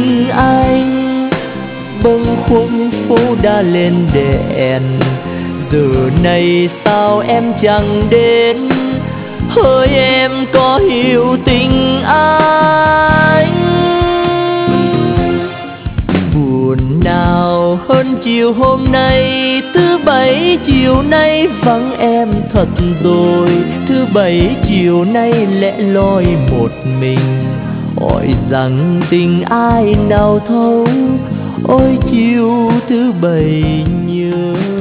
tình anh. Bâng khuâng phố đã lên đèn, giờ này sao em chẳng đến. Hỡi em có hiểu tình anh. Buồn nào hơn chiều hôm nay, thứ bảy chiều nay vắng em thật rồi. Thứ bảy chiều nay lẻ loi một mình, hỏi rằng tình ai nào thấu. Ôi chiều thứ bảy nhớ